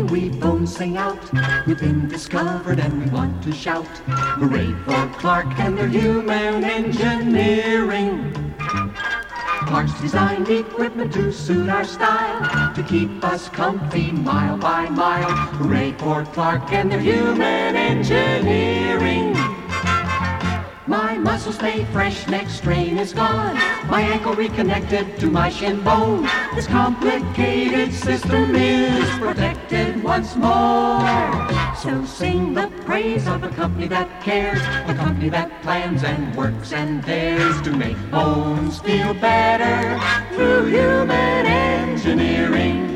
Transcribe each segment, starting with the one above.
we both sing out. We've been discovered and we want to shout. Hooray for Clark and their human engineering. Clark's designed equipment to suit our style, to keep us comfy mile by mile. Hooray for Clark and their human engineering. My muscles stay fresh, next strain is gone. My ankle reconnected to my shin bone. This complicated system is protected once more. So sing the praise of a company that cares, a company that plans and works and dares to make bones feel better through human engineering.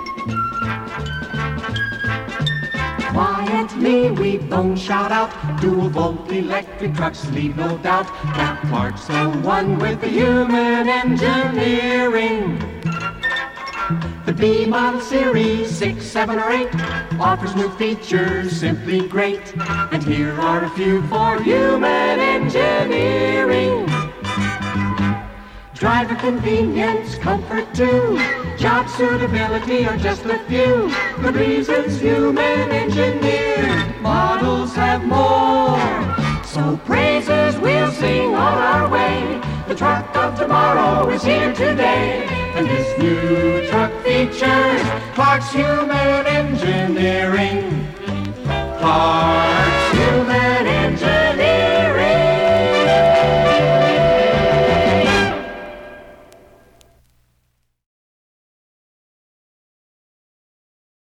Quietly we both shout out, dual volt electric trucks leave no doubt that Clark's the one with the human engineering. The B model series 6, 7, or 8 offers new features simply great. And here are a few for human engineering. Driver convenience, comfort too, job suitability are just a few good reasons human engineered models have more. So praises we'll sing on our way. The truck of tomorrow is here today, and this new truck features Clark's human engineering. Clark